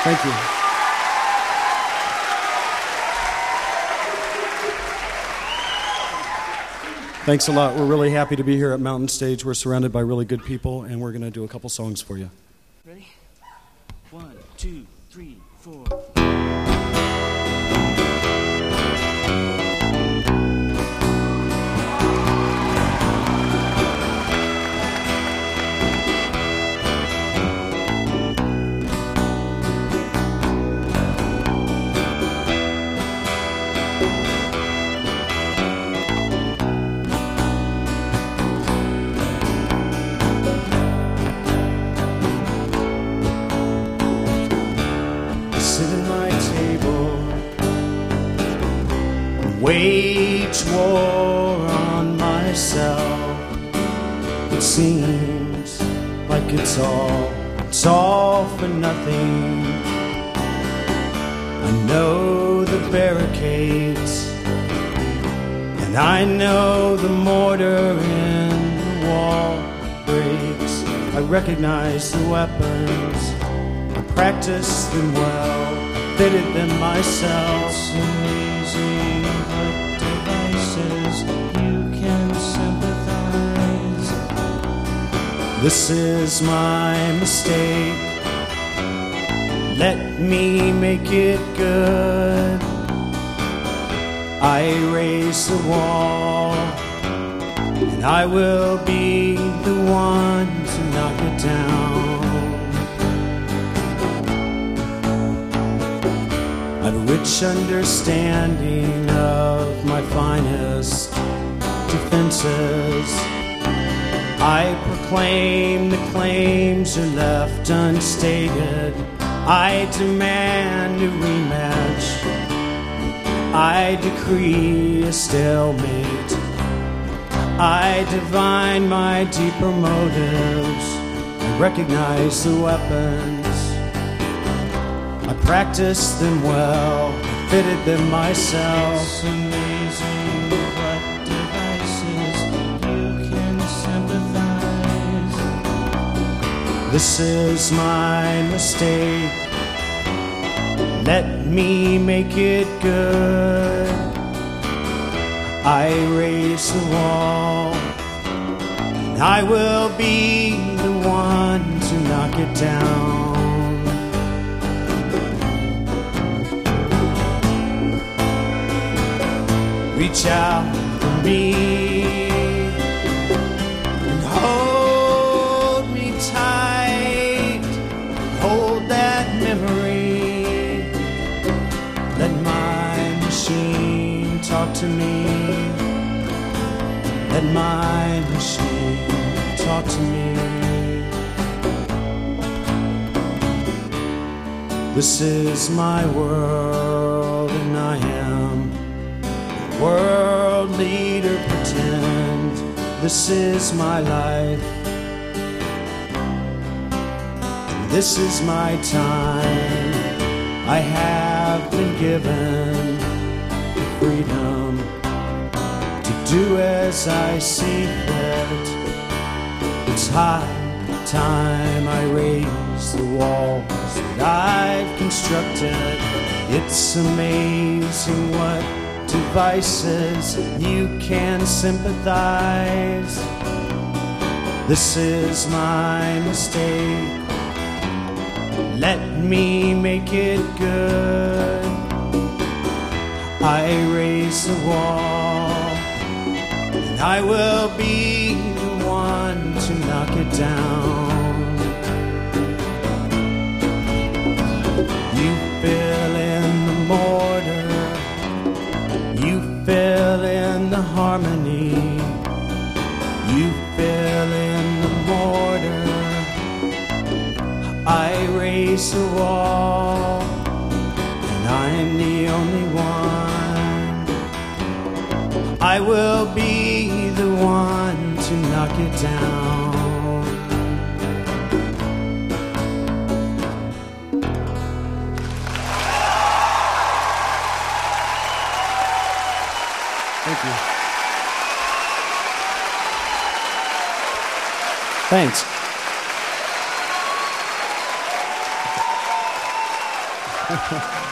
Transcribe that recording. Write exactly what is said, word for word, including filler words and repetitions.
Thank you. Thanks a lot. We're really happy to be here at Mountain Stage. We're surrounded by really good people, and we're going to do a couple songs for you. Ready? One, two, three, four. Wage war on myself. It seems like it's all, it's all for nothing. I know the barricades, and I know the mortar in the wall breaks. I recognize the weapons, I practiced them well, I fitted them myself. It's amazing what devices you can sympathize. This is my mistake, let me make it good. I raise the wall, and I will be the one to knock it down. I've a rich understanding of my finest defenses. I proclaim the claims are left unstated. I demand a rematch, I decree a stalemate. I divine my deeper motives, I recognize the weapons, I practiced them well, I fitted them myself. It's amazing what devices you can sympathize. This is my mistake, let me make it good. I raise the wall, and I will be the one to knock it down. Reach out for me and hold me tight, hold that memory. Let my machine talk to me, let my machine talk to me. This is my world and I am world leader, pretend this is my life, this is my time. I have been given the freedom to do as I see fit. It's high time I raise the walls that I've constructed. It's amazing what devices you can sympathize. This is my mistake, let me make it good. I raise the wall, and I will be the one to knock it down. You fill in the mortar, you fill in the harmony, you fill in the mortar. I raise the wall, and I'm the only one. I will be the one to knock it down. Thank you. Thanks. Thank you.